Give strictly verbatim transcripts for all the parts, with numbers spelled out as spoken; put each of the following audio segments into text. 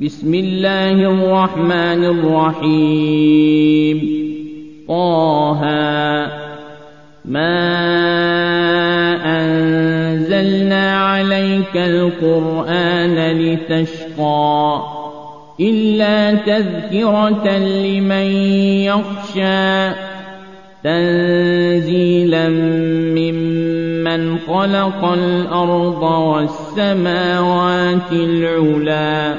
بسم الله الرحمن الرحيم طه ما أنزلنا عليك القرآن لتشقى إلا تذكرة لمن يخشى تنزيلا ممن خلق الأرض والسماوات العلى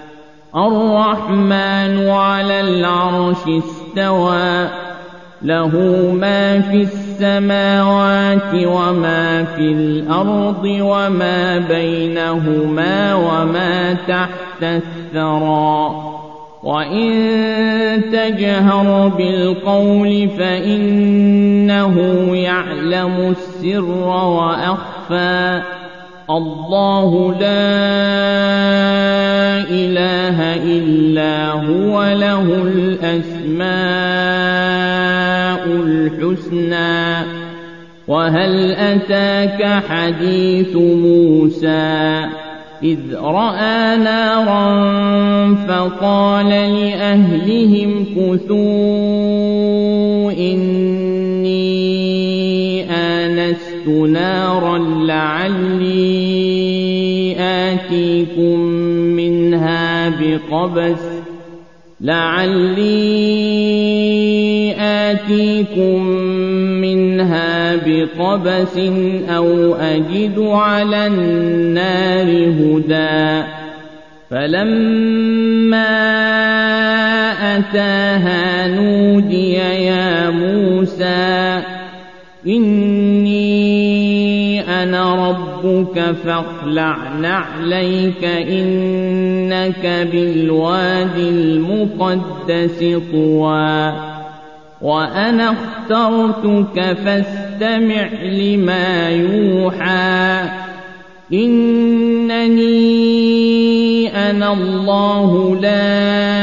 الرحمن على العرش استوى له ما في السماوات وما في الأرض وما بينهما وما تحت الثرى وإن تجهر بالقول فإنه يعلم السر وأخفى الله لا إله إلا هو له الأسماء الحسنى وهل أتاك حديث موسى إذ رأى نارا فقال لأهلهم كثوا إني آنست نارا لعلي آتيكم منها بقبس لعلي آتيكم منها بقبس أو أجد على النار هدى فلما أتاها نودي يا موسى إني أنا ربك فاخلع نعليك إنك بالوادي المقدس طوى وأنا اخترتك فاستمع لما يوحى إنني أنا الله لا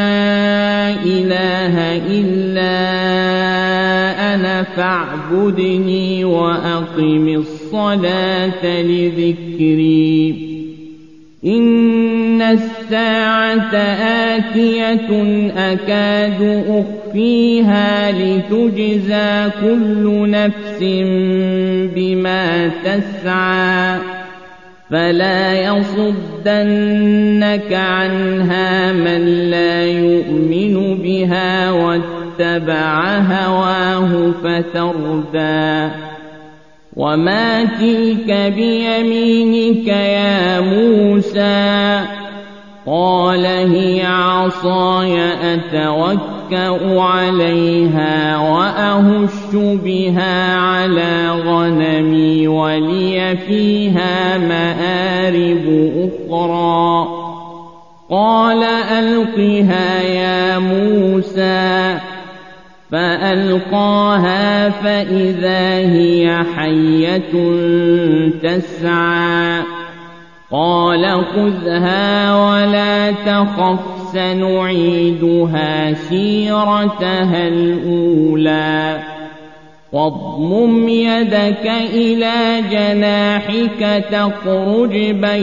إله إلا أنا فاعبدني وأقم الصلاة لذكري إن الساعة آتية أكاد أخفيها لتجزى كل نفس بما تسعى فلا يصدنك عنها من لا يؤمن بها واتبع هواه فتردى وما تلك بيمينك يا موسى قال هي عصاي أتوكأ عليها وأهش بها على غنمي ولي فيها مآرب أخرى قال ألقها يا موسى فألقاها فإذا هي حية تسعى قال خذها ولا تخف سنعيدها سيرتها الأولى واضمم يدك إلى جناحك تخرج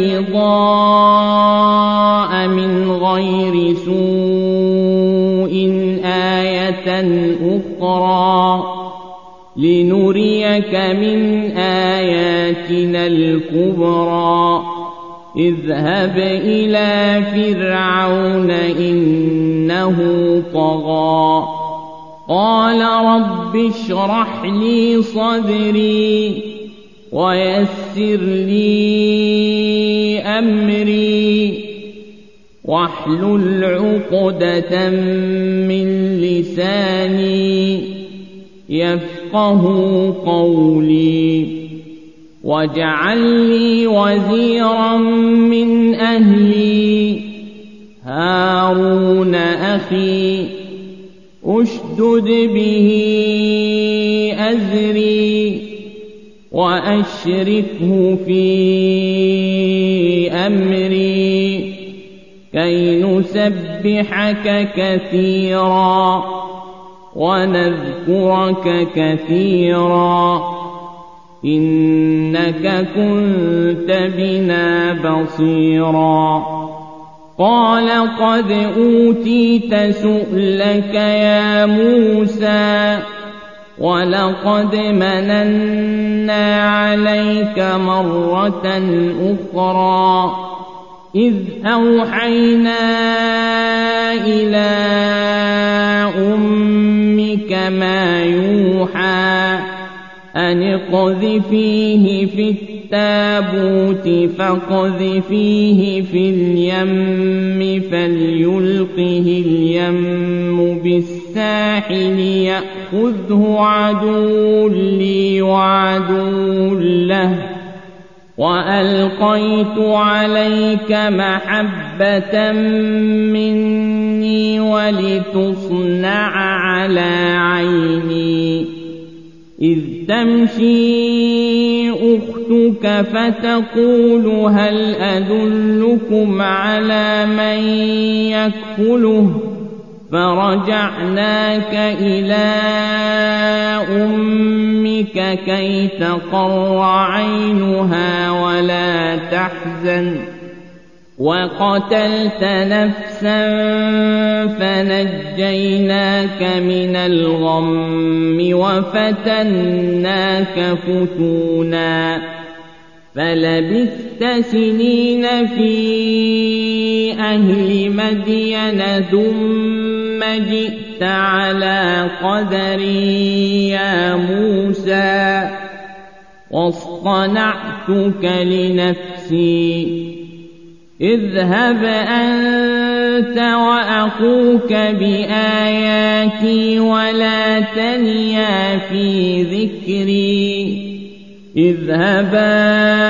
بيضاء من غير سوء آية أخرى لنريك من آياتنا الكبرى اذهب إلى فرعون إنه طغى قال رب اشرح لي صدري ويسر لي أمري واحلل عقدة من لساني يفقه قولي واجعل لي وزيرا من أهلي هارون أخي أشدد به أزري وأشركه في أمري كي نسبحك كثيرا ونذكرك كثيرا إنك كنت بنا بصيرا قال قد أوتيت سؤلك يا موسى ولقد مننا عليك مرة أخرى إذ أوحينا إلى أمك ما يوحى أن اقذفيه في التابوت فاقذفيه في اليم فليلقه اليم بالساحل يأخذه عدو لي وعدو له وألقيت عليك محبة مني ولتصنع على عيني إذ تمشي أختك فتقول هل أدلكم على من يكفله فرجعناك إلى أمك كي تقر عينها ولا تحزن وقتلت نفسا فنجيناك من الغم وفتناك فتونا فلبثت سنين في أهل مدين ثم جئت على قدري يا موسى واصطنعتك لنفسي اذهب أنت وأخوك بآياتي ولا تنيا في ذكري اذهبا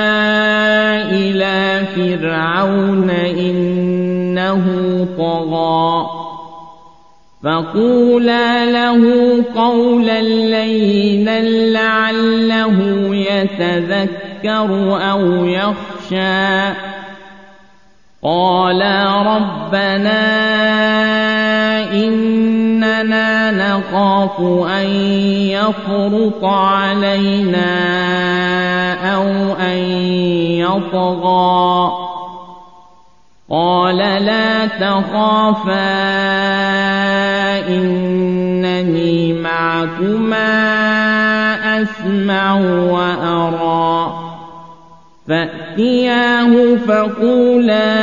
إلى فرعون إنه طغى فقولا له قولا لينا لعله يتذكر أو يخشى قالا ربنا إننا نخاف أن يفرط علينا أو أن يطغى قال لا تخافا إنني معكما أسمع وأرى فأتياه فقولا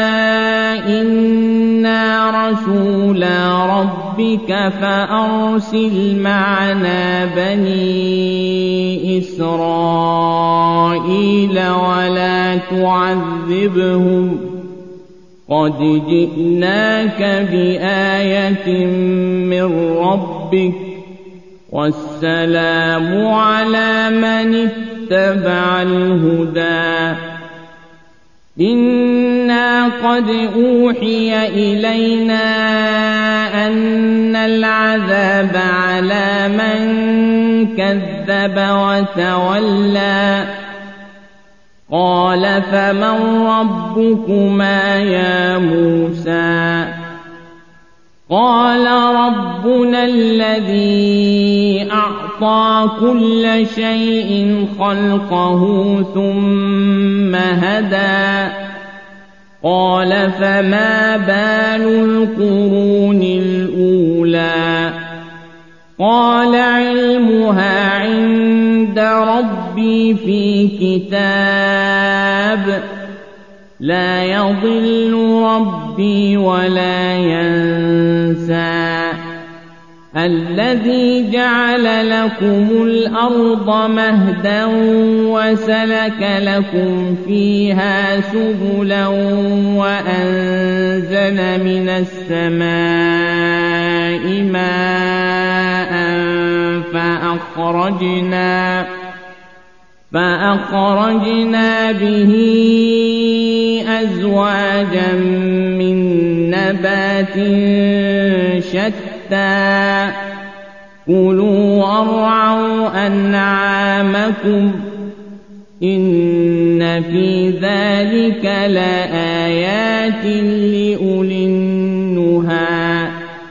إنا رسولا ربك فأرسل معنا بني إسرائيل ولا تعذبهم قد جئناك بآية من ربك والسلام على من اتبع الهدى إنا قد أوحي إلينا أن العذاب على من كذب وتولى قال فمن ربكما يا موسى قال ربنا الذي أعطى كل شيء خلقه ثم هدى قال فما بال القرون الأولى قال علمها عند ربي في كتاب لا يضل ربي ولا ينسى الذي جعل لكم الأرض مهدا وسلك لكم فيها سبلا وأنزل من السماء ماء فأخرجنا فأخرجنا به أزواجا من نبات شتى كلوا وارعوا أنعامكم إن في ذلك لآيات لأولي النهى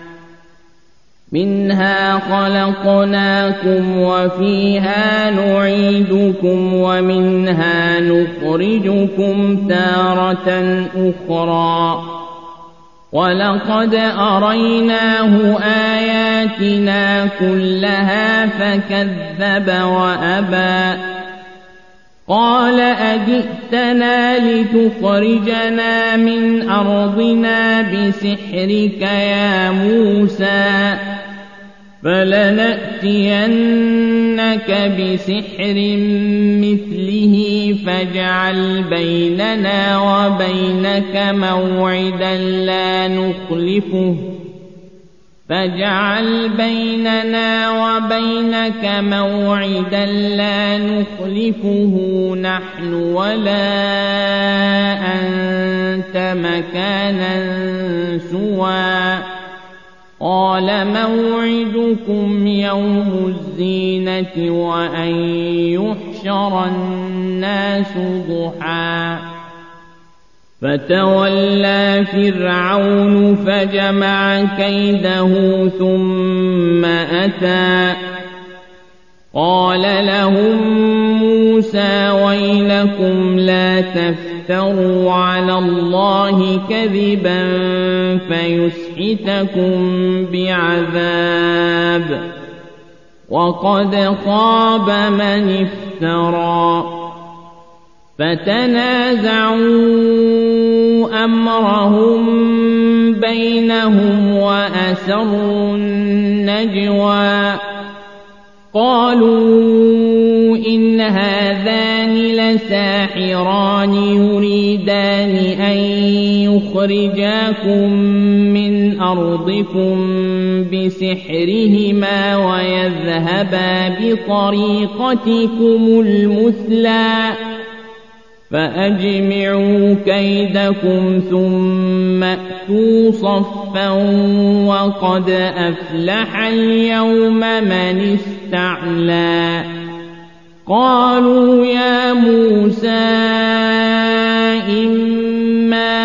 منها خلقناكم وفيها نعيدكم ومنها نخرجكم تارة أخرى ولقد أريناه آياتنا كلها فكذب وأبى قال أجئتنا لتخرجنا من أرضنا بسحرك يا موسى فلنأتينك بسحر مثله فاجعل بيننا وبينك موعدا لا نخلفه فاجعل بيننا وبينك موعدا لا نخلفه نحن ولا أنت مكانا سوى قال موعدكم يوم الزينة وأن يحشر الناس ضحى فتولى فرعون فجمع كيده ثم أتى قال لهم موسى ويلكم لا تفتروا على الله كذبا فيسحتكم بعذاب وقد خاب من افترى فتنازعوا أمرهم بينهم وأسروا النجوى قالوا إن هذان لساحران يريدان أن يخرجاكم من أرضكم بسحرهما ويذهبا بطريقتكم المثلى فأجمعوا كيدكم ثم أتوا صفا وقد أفلح اليوم من استعلى قالوا يا موسى إما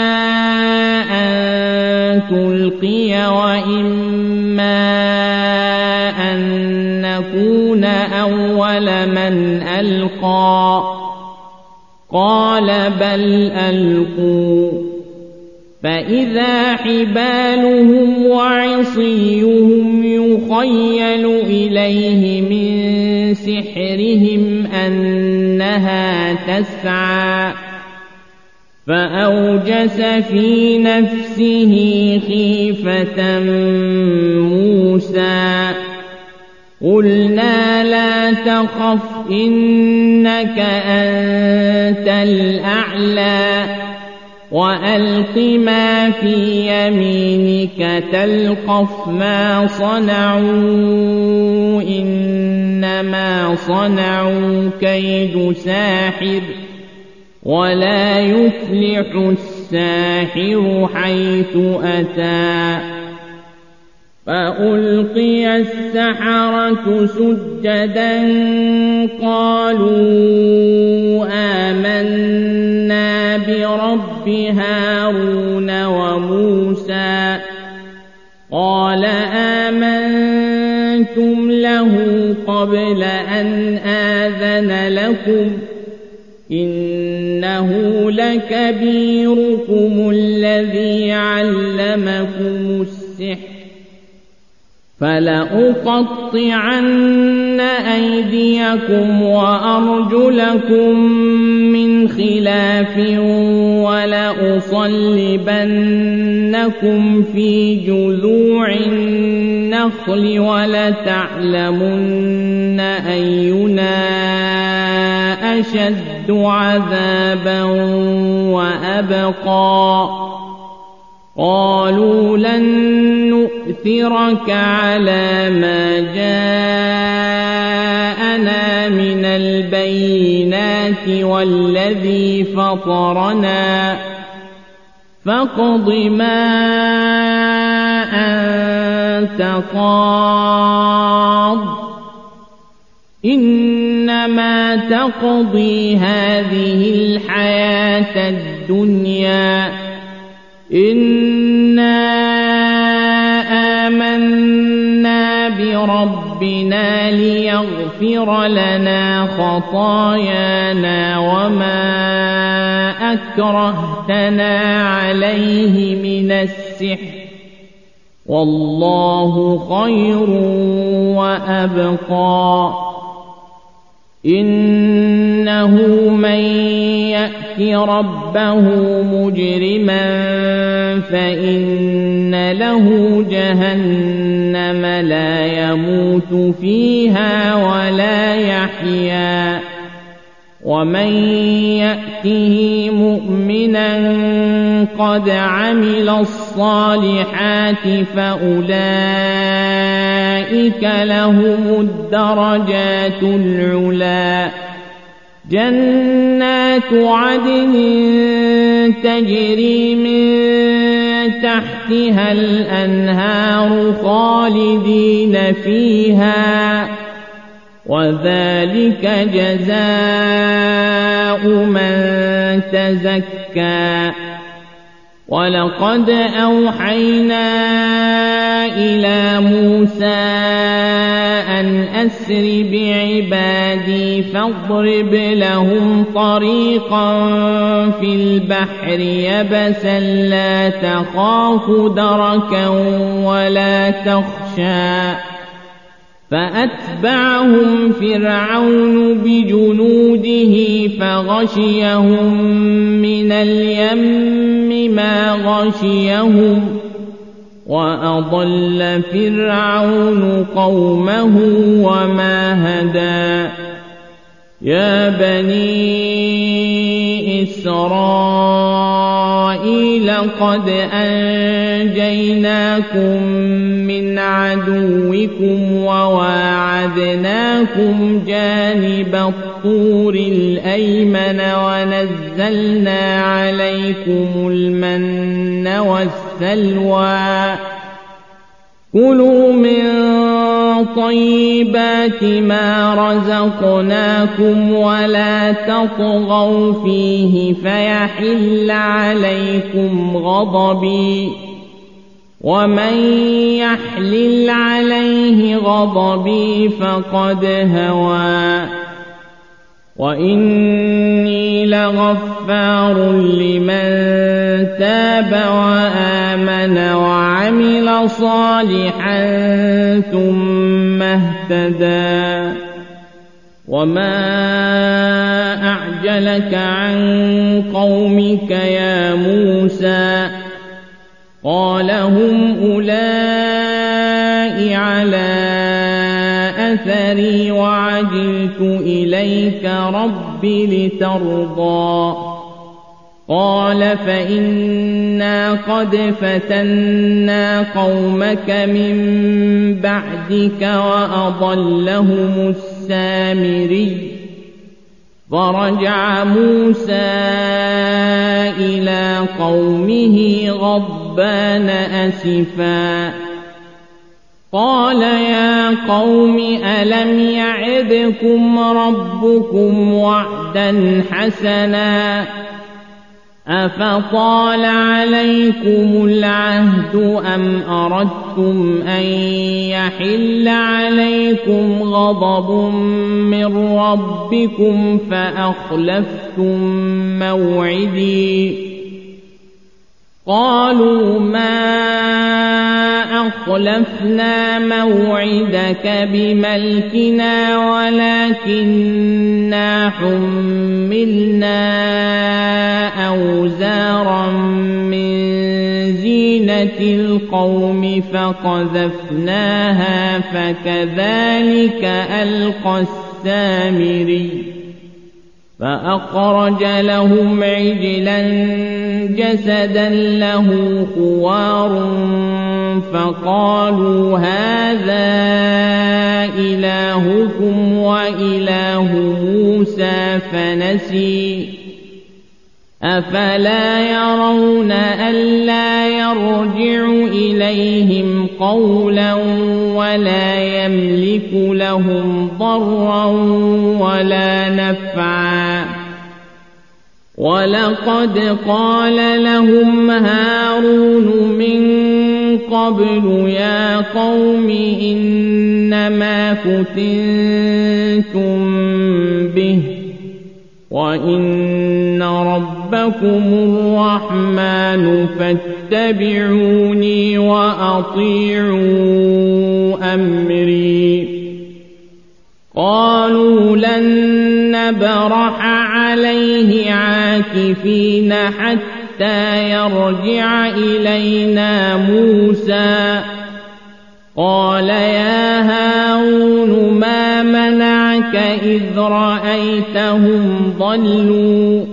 أن تلقي وإما أن نكون أول من ألقى قال بل ألقوا فإذا حبالهم وعصيهم يخيل إليه من سحرهم أنها تسعى فأوجس في نفسه خيفة موسى قلنا لا تخف إنك أنت الأعلى وألق ما في يمينك تلقف ما صنعوا إنما صنعوا كيد ساحر ولا يفلح الساحر حيث أتى فألقي السحرة سجدا قالوا آمنا برب هارون وموسى قال آمنتم له قبل أن آذن لكم إنه لكبيركم الذي علمكم السحر فلأقطعن أيديكم وأرجلكم من خلاف ولأصلبنكم في جذوع النخل ولتعلمن أينا أشد عذابا وأبقى قالوا لن نؤثرك على ما جاءنا من البينات والذي فطرنا فاقض ما أنت قاض إنما تقضي هذه الحياة الدنيا إنا آمنا بربنا ليغفر لنا خطايانا وما أكرهتنا عليه من السحر السحر والله خير وأبقى إنه من يأت ربه مجرما فإن له جهنم لا يموت فيها ولا يحيا ومن يأته مؤمنا قد عمل الصالحات فأولئك لهم الدرجات العلى جنات عدن تجري من تحتها الأنهار خالدين فيها وذلك جزاء من تزكى ولقد أوحينا إلى موسى أن أسر بعبادي فاضرب لهم طريقا في البحر يبسا لا تخاف دركا ولا تخشى فأتبعهم فرعون بجنوده فغشيهم من اليم ما غشيهم وأضل فرعون قومه وما هدى يا بني إسرائيل قد أنجيناكم من عدوكم وواعدناكم جانب الطور الأيمن ونزلنا عليكم المن والسلوى كلوا من طيبات ما رزقناكم ولا تطغوا فيه فيحل عليكم غضبي ومن يحلل عليه غضبي فقد هوى وإني لغفار لمن تاب وآمن وعمل صالحا ثم اهتدى وما أعجلك عن قومك يا موسى قال هم أولئك على أثري وعجلت إليك رب لترضى قال فإنا قد فتنا قومك من بعدك وأضلهم السامري فرجع موسى إلى قومه غضبان أسفا قال يا قوم ألم يعدكم ربكم وعدا حسنا أفطال عليكم العهد أم أردتم أن يحل عليكم غضب من ربكم فأخلفتم موعدي قالوا ما أخلفنا موعدك بملكنا ولكننا حملنا أوزارا من زينة القوم فقذفناها فكذلك ألقى السامري فأخرج لهم عجلا جسدا له خوار فقالوا هذا إلهكم وإله موسى فنسي أفلا يرون ألا يرجع إليهم قولا ولا يملك لهم ضرا ولا نفعا ولقد قال لهم هارون من قبل يا قوم إنما فتنتم به وإن ربكم الرحمن فاتقوا واتبعوني وأطيعوا أمري. قالوا لن نبرح عليه عاكفين حتى يرجع إلينا موسى. قال يا هارون ما منعك إذ رأيتهم ضلوا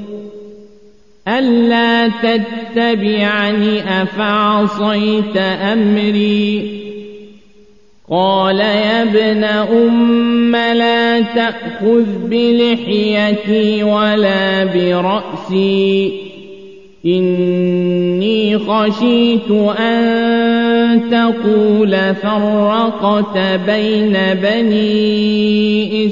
ألا تتبعني أفعصيت أمري. قال يا ابن أم لا تأخذ بلحيتي ولا برأسي إني خشيت أن تقول فرقت بين بني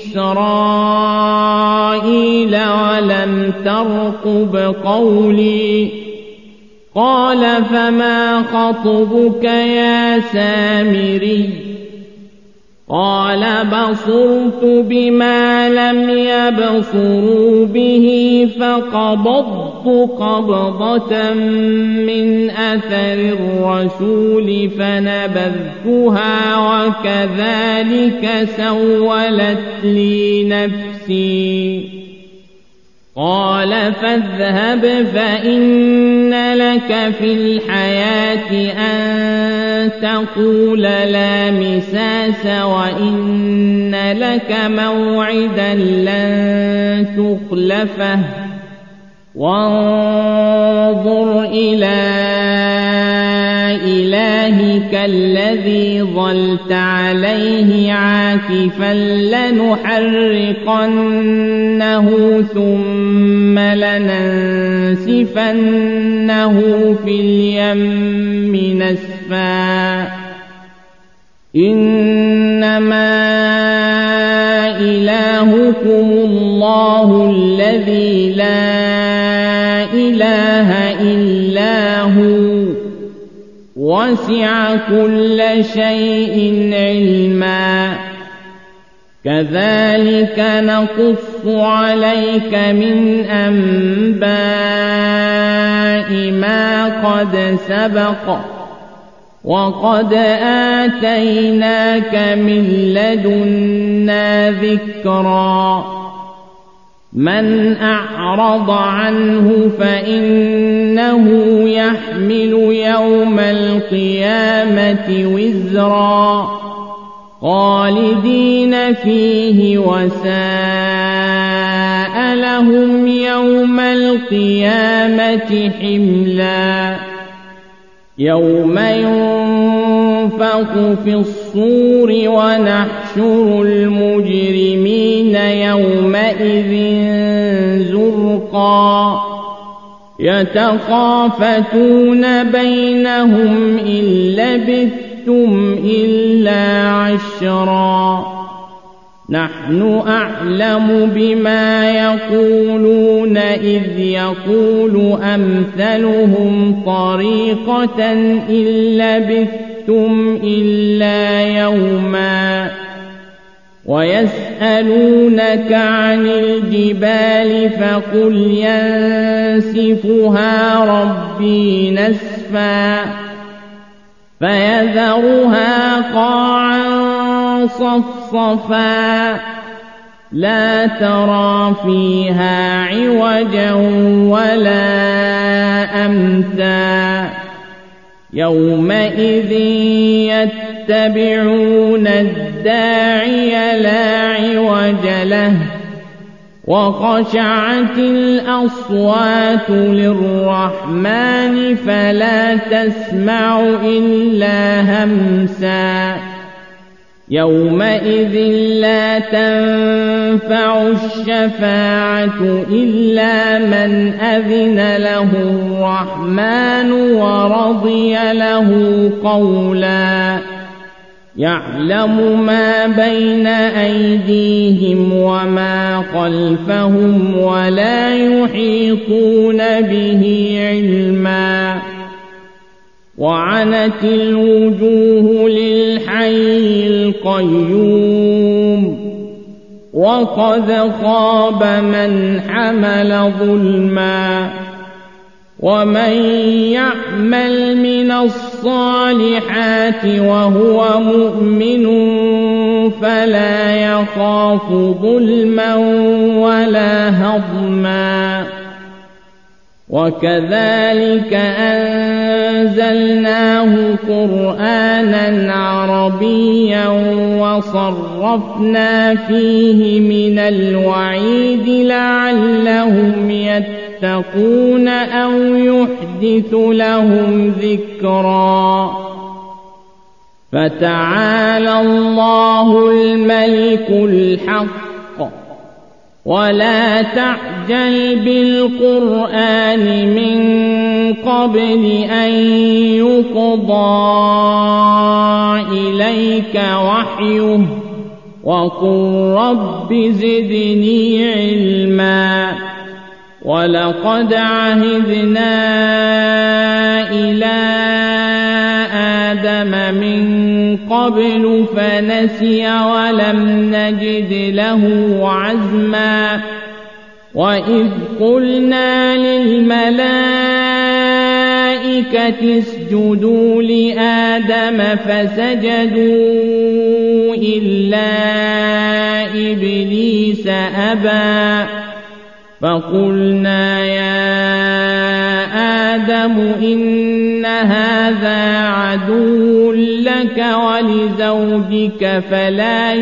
إسرائيل ولم ترقب قولي. قال فما خطبك يا سامري؟ قال بصرت بما لم يبصروا به فقبضت قبضة من أثر الرسول فنبذتها وكذلك سولت لي نفسي. قال فاذهب فإن لك في الحياة أن تقول لا مساس وإن لك موعدا لن تخلفه وانظر إلى إلهك الذي ظلت عليه عاكفا لنحرقنه ثم لننسفنه في اليم نسفا. إنما إلهكم الله الذي لا إله إلا هو وسع كل شيء علما. كذلك نقص عليك من أنباء ما قد سبق وقد آتيناك من لدنا ذكرا. من أعرض عنه فإنه يحمل يوم القيامة وزرا خالدين فيه وساء لهم يوم القيامة حملا. يوم ينفخ في الصور ونحشر المجرمين يومئذ زرقا يتخافتون بينهم إن لبثتم إلا عشرا. نحن أعلم بما يقولون إذ يقول أمثلهم طريقة إن لبثتم إلا يوما. ويسألونك عن الجبال فقل ينسفها ربي نسفا فيذرها قاعا صفصفا لا ترى فيها عوجا ولا أمتا. يومئذ يتبعون الداعي لا عوج له وخشعت الأصوات للرحمن فلا تسمع إلا همسا. يومئذ لا تنفع الشفاعة إلا من أذن له الرحمن ورضي له قولا. يعلم ما بين أيديهم وما خلفهم ولا يحيطون به علما. وعنت الوجوه للحي القيوم وقد خاب من حمل ظلما. ومن يعمل من الصالحات وهو مؤمن فلا يخاف ظلما ولا هضما وكذلك أنزلناه قرآنا عربيا وصرفنا فيه من الوعيد لعلهم يتقون أو يحدث لهم ذكرا فتعالى الله الملك الحق ولا تعجل بالقرآن من قبل أن يقضى إليك وحيه وقل رب زدني علما ولقد عهدنا إلى آدم من قبل فنسي ولم نجد له عزما وإذ قلنا للملائكة اسجدوا لآدم فسجدوا إلا إبليس أبى فقلنا يا آدم إن هذا عدو لك ولزوجك فلا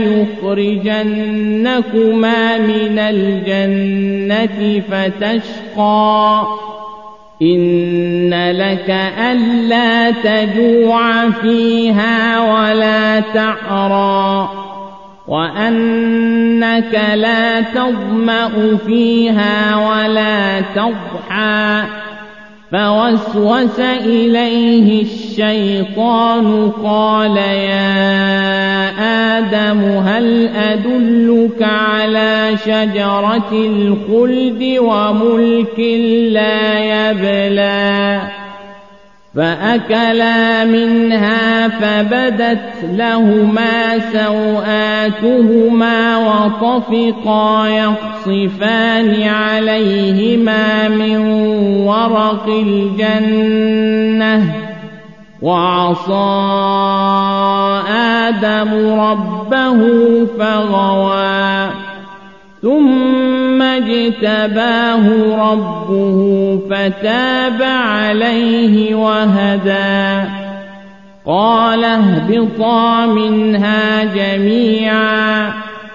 يخرجنكما من الجنة فتشقى إن لك ألا تجوع فيها ولا تعرى وأنك لا تظمأ فيها ولا تضحى فوسوس إليه الشيطان قال يا آدم هل أدلك على شجرة الخلد وملك لا يبلى فأكلا منها فبدت لهما سوآتهما وطفقا يخصفان عليهما من ورق الجنة وعصى آدم ربه فغوى ثم اجتباه ربه فتاب عليه وهدى قال اهبطا منها جميعا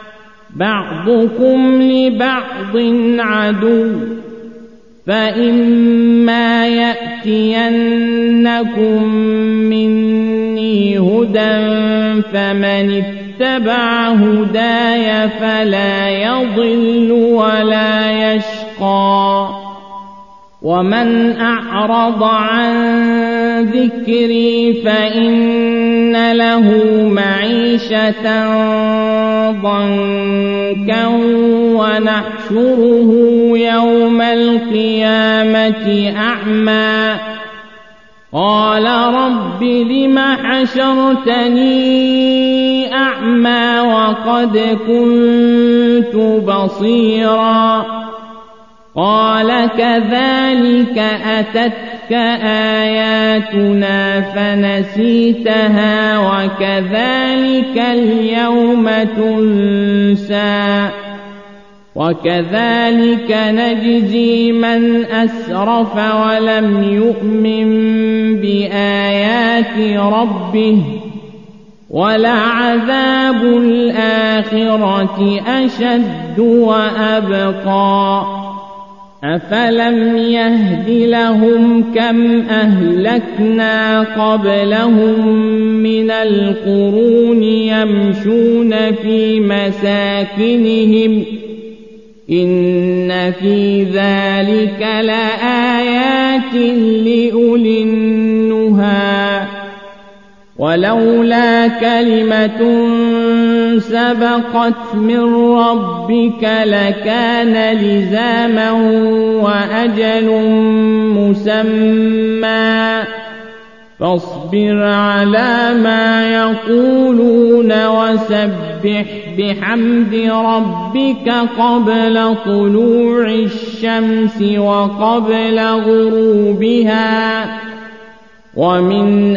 بعضكم لبعض عدو فإما يأتينكم مني هدى فمن اتبع هداي فلا يضل ولا يشقى ومن أعرض عن ذكري فإن له معيشة ضنكا ونحشره يوم القيامة أعمى قال رب لم حشرتني أعمى وقد كنت بصيرا قال كذلك أتتك آياتنا فنسيتها وكذلك اليوم تنسى وكذلك نجزي من أسرف ولم يؤمن بآيات ربه ولعذاب الآخرة أشد وأبقى أفلم يهد لهم كم أهلكنا قبلهم من القرون يمشون في مساكنهم إن في ذلك لآيات لأولي النهى ولولا كلمة سبقت من ربك لكان لزاما وأجل مسمى فاصبر على ما يقولون وسبح بحمد ربك قبل طلوع الشمس وقبل غروبها ومن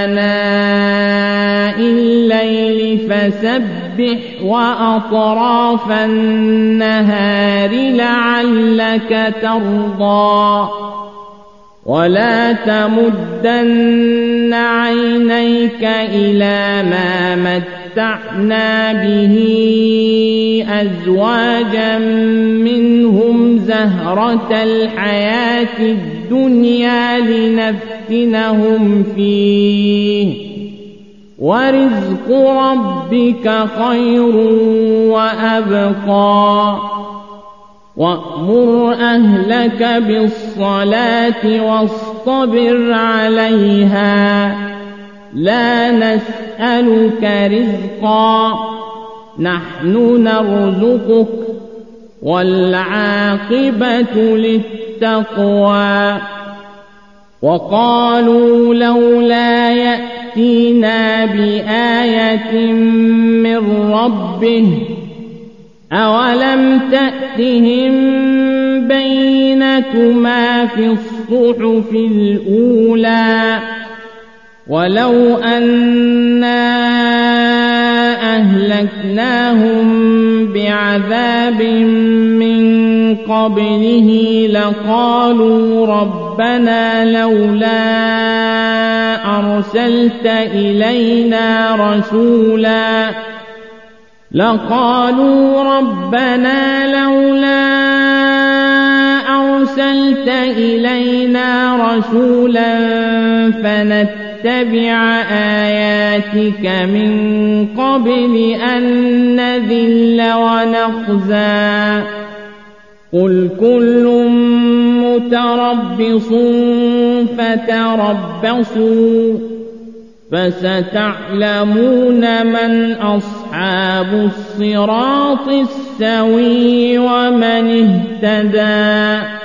آناء الليل فسبح وأطراف النهار لعلك ترضى ولا تمدن عينيك إلى ما متعنا به أزواجا منهم زهرة الحياة الدنيا لنفتنهم فيه ورزق ربك خير وأبقى وأمر أهلك بالصلاة واصطبر عليها لا نسألك رزقا نحن نرزقك والعاقبة للتقوى وقالوا لولا يأتينا بآية من ربه أولم تأتهم بينة ما في الصحف الأولى ولو أنا أهلكناهم بعذاب من قبله لقالوا ربنا لولا أرسلت إلينا رسولا لقالوا ربنا لولا أرسلت إلينا رسولا فنتبع آياتك من قبل أن نذل ونخزى قل كل متربص فتربصوا فستعلمون من أصحاب الصراط السوي ومن اهتدى